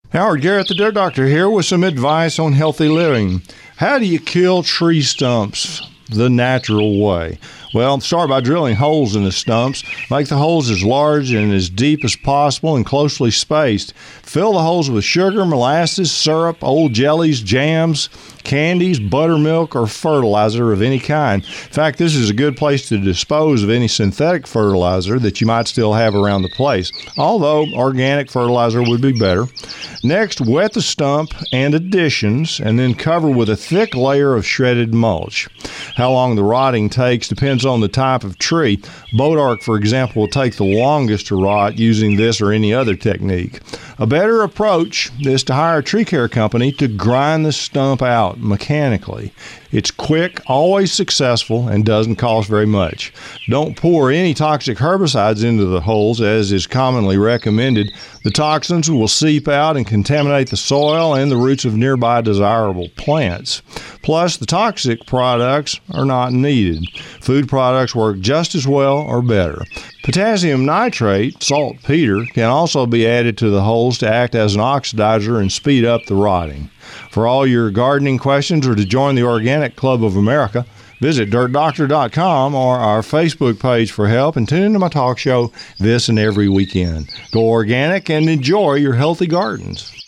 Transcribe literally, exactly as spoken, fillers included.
Howard Garrett, the Dirt Doctor, here with some advice on healthy living. How do you kill tree stumps the natural way? Well, start by drilling holes in the stumps. Make the holes as large and as deep as possible and closely spaced. Fill the holes with sugar, molasses, syrup, old jellies, jams, candies, buttermilk, or fertilizer of any kind. In fact, this is a good place to dispose of any synthetic fertilizer that you might still have around the place, although organic fertilizer would be better. Next, wet the stump and additions, and then cover with a thick layer of shredded mulch. How long the rotting takes depends on the type of tree. Bodark, for example, will take the longest to rot using this or any other technique. A better approach is to hire a tree care company to grind the stump out mechanically. It's quick, always successful, and doesn't cost very much. Don't pour any toxic herbicides into the holes, as is commonly recommended. The toxins will seep out and contaminate the soil and the roots of nearby desirable plants. Plus, the toxic products are not needed. Food products work just as well or better. Potassium nitrate, saltpeter, can also be added to the holes to act as an oxidizer and speed up the rotting. For all your gardening questions or to join the Organic Club of America, visit dirt doctor dot com or our Facebook page for help, and tune into my talk show this and every weekend. Go organic and enjoy your healthy gardens.